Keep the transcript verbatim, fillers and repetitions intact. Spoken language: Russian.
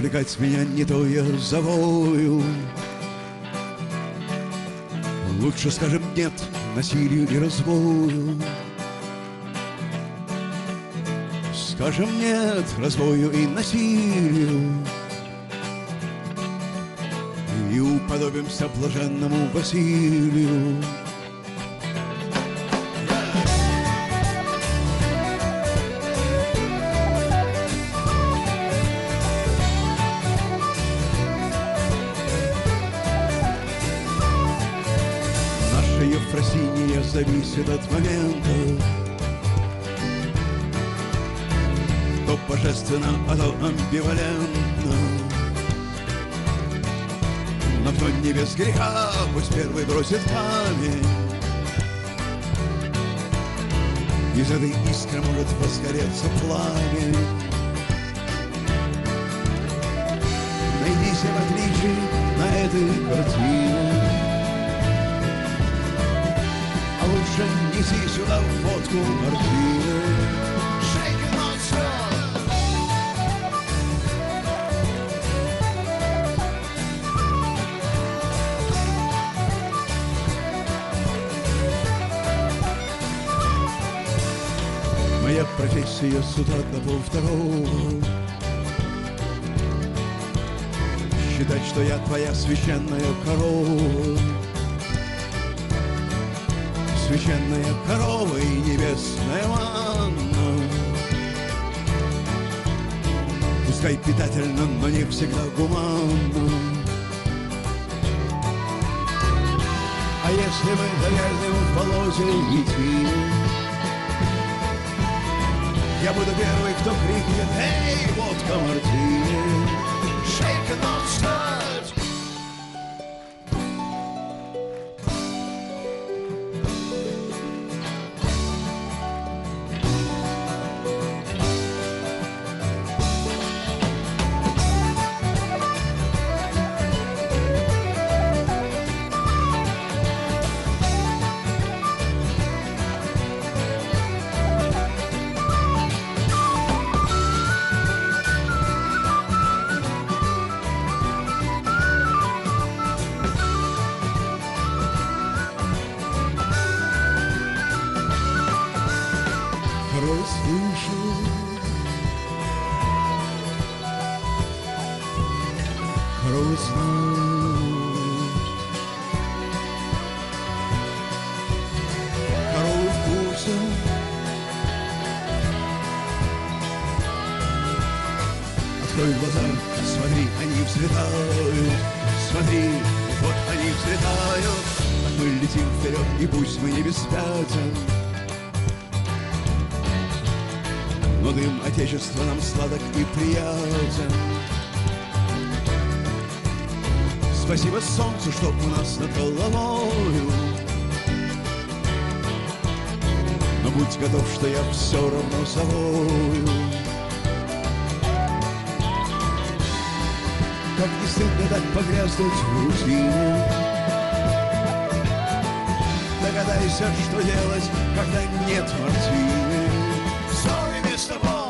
Отвлекать меня не то я завою. Лучше скажем нет насилию и разбою. Скажем нет разбою и насилию, и уподобимся блаженному Василию. Наша Ефросинья зависит от момента, то божественно, а то амбивалентно. Но кто не без греха, пусть первый бросит камень. Из этой искры может возгореться пламя. Найди семь отличий на этой картине, а лучше неси сюда водку мартини. Моя профессия с утра до полвторого считать, что я твоя священная корова. Священная корова и небесная манна. Пускай питательно, но не всегда гуманно. А если мы завязнем в болоте идти, я буду первый, кто крикнет: «Эй, водка мартини!» Shake and not stir. Порой слышу, порой знаю, порой вкусом. Открой глаза, смотри, они взлетают. Смотри, вот они взлетают. Так мы летим вперед, и пусть мы не беспятен, но дым Отечества нам сладок и приятен. Спасибо солнцу, что у нас над головою, но будь готов, что я все равно завою. Как не стыдно так погрязнуть в рутине. Догадайся, что делать, когда нет мартини. Sorry, мистер Бond.